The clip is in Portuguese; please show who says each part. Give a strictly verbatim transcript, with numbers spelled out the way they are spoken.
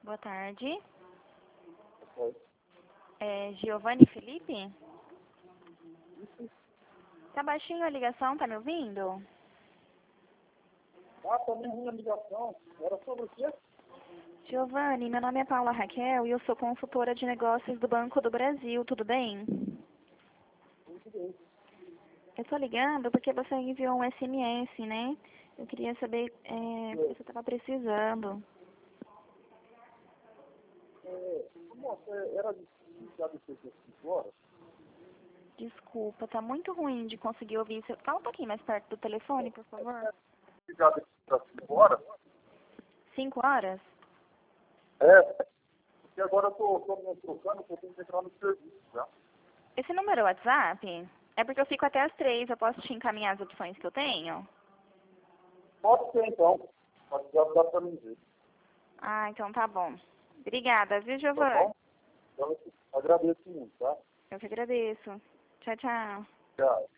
Speaker 1: Boa tarde.
Speaker 2: Oi.
Speaker 1: É Giovanni Felipe? Tá baixinho a ligação, tá me ouvindo?
Speaker 2: Ah, tá meio ruim a ligação. Era sobre o quê?
Speaker 1: Giovanni, meu nome é Paula Raquel e eu sou consultora de negócios do Banco do Brasil, tudo bem?
Speaker 2: Muito bem.
Speaker 1: Eu tô ligando porque você enviou um S M S, né? Eu queria saber é, o que você estava precisando.
Speaker 2: É, nossa, era de já de cinco horas?
Speaker 1: Desculpa, tá muito ruim de conseguir ouvir. Você- Fala um pouquinho mais perto do telefone, por favor.
Speaker 2: Ligado às cinco horas?
Speaker 1: Cinco horas?
Speaker 2: É, porque agora eu tô, tô me trocando, porque eu tenho que entrar no serviço, tá?
Speaker 1: Esse número é o WhatsApp? É porque eu fico até as três, eu posso te encaminhar as opções que eu tenho?
Speaker 2: Pode ser então. Pode dar, dá pra mim ver,
Speaker 1: Ah, então tá bom. Obrigada, viu,
Speaker 2: tá
Speaker 1: Giovanni?
Speaker 2: bom? Então, eu agradeço muito, tá?
Speaker 1: Eu que agradeço. Tchau, tchau.
Speaker 2: Tchau.